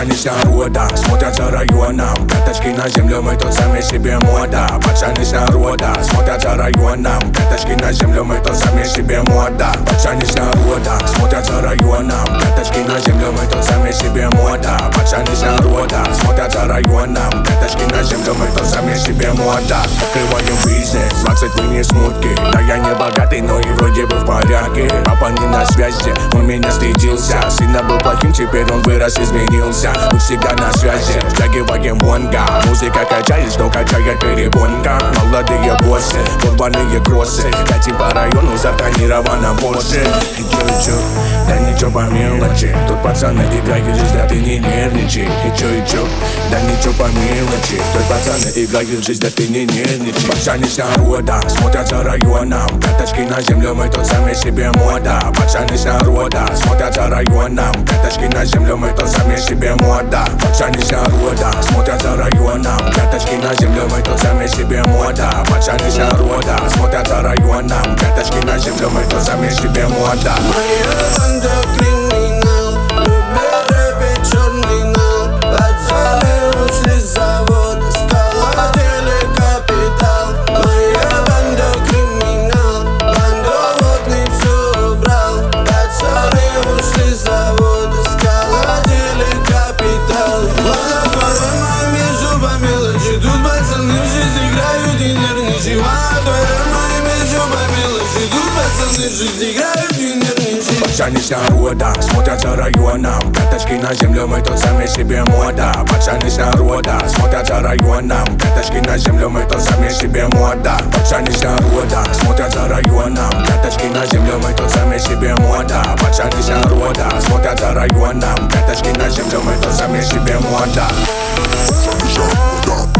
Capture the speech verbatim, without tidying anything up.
Пацаны с народа смотрят за районом. Пяточки на землю, мы тут сами себе мода. Пацаны с народа смотрят за районом. Пяточки на землю, мы тут сами себе мода. Пацаны с народа смотрят за районом. Пяточки на землю, мы тут сами себе мода. Пацаны с народа смотрят за районом. Пяточки на землю, мы тут сами себе мода. Открываем бизнес, двадцать мы не смутки. Да я не богатый, но и вроде бы в порядке. Папа не на связи, он меня стыдился. Сына был плохим, теперь он вырос, изменился. Мы всегда на связи, втягиваем бонга. Музыка качает, что качает перебонка. Молодые боссы, урбанные кроссы. Катим по району, затонировано больше. И чё, и чё, да ничего по мелочи. Тут пацаны играют жизнь, да ты не нервничай. И чё, и чё, да ничего по мелочи. Тут пацаны играют жизнь, да ты не нервничай. Пацаны с народа смотрят за районом. Пяточки на землю, мы тут сами себе мода. Пацаны с народа смотрят за районом. Пяточки на землю, мы тут сами себе мода. Пацаны с народа смотрят за районом. Пяточки на землю, мы тут сами себе мода. Пацаны с народа смотрят за районом. Пяточки на землю, мы тут сами себе мода. Моя банда криминал, любит рэпить черный нал. Пацаны ушли с завода, сколотили капитал. Моя банда криминал, бандоводный все убрал. Пацаны ушли с завода, сколотили капитал. Молодой моими зубами мелочи, тут пацаны в жизнь играют и нервничай. Молодой моими зубами мелочи, тут пацаны в жизнь играют и нервничай. Пацаны с народа смотрят за районом. Пяточки на землю, мы тут сами себе мода. Пацаны с народа смотрят за районом. Пяточки на землю, мы тут сами себе мода. Пацаны с народа смотрят за районом. Пяточки на землю, мы тут сами себе мода. Пацаны с народа смотрят за районом. Пяточки на землю, мы тут сами себе мода.